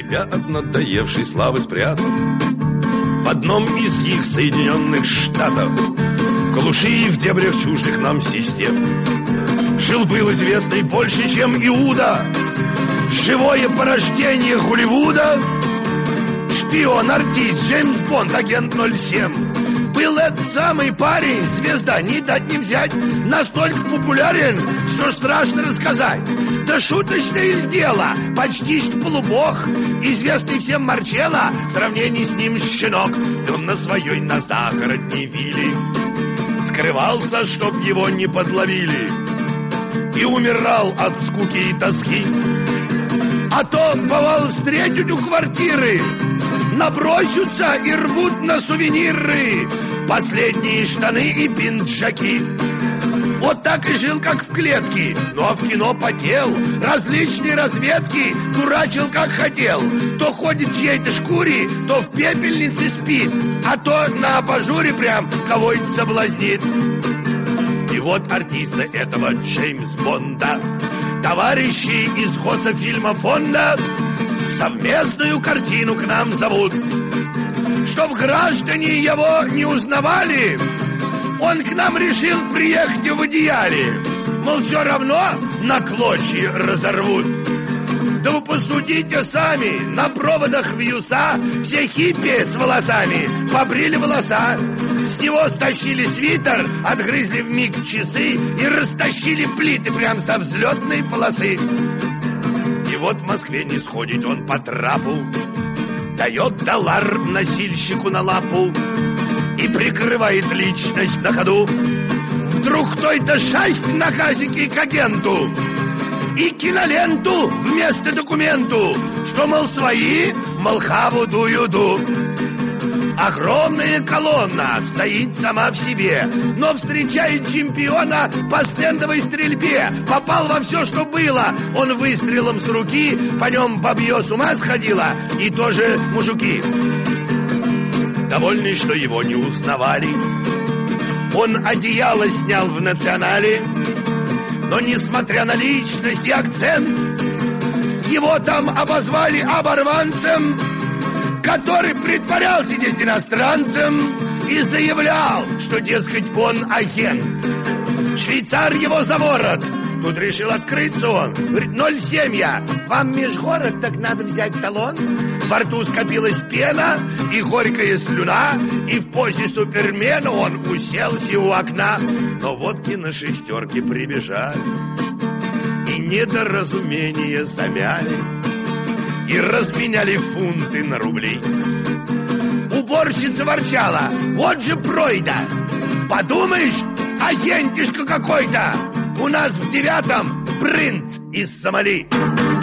себя от надоевшей славы спрятал в одном из их Соединенных Штатов, в глуши и в дебрях чуждых нам систем. Жил-был известный больше, чем Иуда, живое порождение Холливуда, шпион, артист, Джеймс Бонд, агент 07. Был этот самый парень, звезда, не дать не взять, настолько популярен, что страшно рассказать. Да шуточное дело, почти что полубог, известный всем Марчелло, в сравнении с ним щенок. Он на своей на захородней вилле скрывался, чтоб его не подловили, и умирал от скуки и тоски. А то, бывало, встретят у квартиры, набросятся и рвут на сувениры последние штаны и пинджаки. Вот так и жил, как в клетке, ну а в кино потел, различные разведки дурачил, как хотел. То ходит в чьей-то шкуре, то в пепельнице спит, а то на абажуре прям кого-нибудь соблазнит. И вот артиста этого Джеймс Бонда товарищи из Госфильма фонда совместную картину к нам зовут. Чтоб граждане его не узнавали, он к нам решил приехать в одеяле. Мол, все равно на клочья разорвут. Да вы посудите сами, на проводах вьюса все хиппи с волосами побрили волоса. С него стащили свитер, отгрызли вмиг часы и растащили плиты прям со взлетной полосы. И вот в Москве не сходит он по трапу, дает доллар носильщику на лапу и прикрывает личность на ходу. Вдруг кто-то шасть на газике к агенту и киноленту вместо документу, что, мол, свои, мол, хаву дую-ду. Огромная колонна стоит сама в себе, но встречает чемпиона по стендовой стрельбе. Попал во все, что было. Он выстрелом с руки, по нем бабье с ума сходило, и тоже мужики. Довольный, что его не узнавали, он одеяло снял в «Национале», но, несмотря на личность и акцент, его там обозвали оборванцем, который притворялся здесь иностранцем и заявлял, что, дескать, он агент. Швейцар его за ворот. Тут решил открыться он. Говорит: 07 я. Вам межгород, так надо взять талон. Во рту скопилась пена и горькая слюна, и в позе супермена он уселся у окна. Но водки на шестерке прибежали и недоразумения замяли, и разменяли фунты на рубли. Уборщица ворчала: вот же пройда, подумаешь, агентишка какой-то. У нас в 9-м принц из Сомали.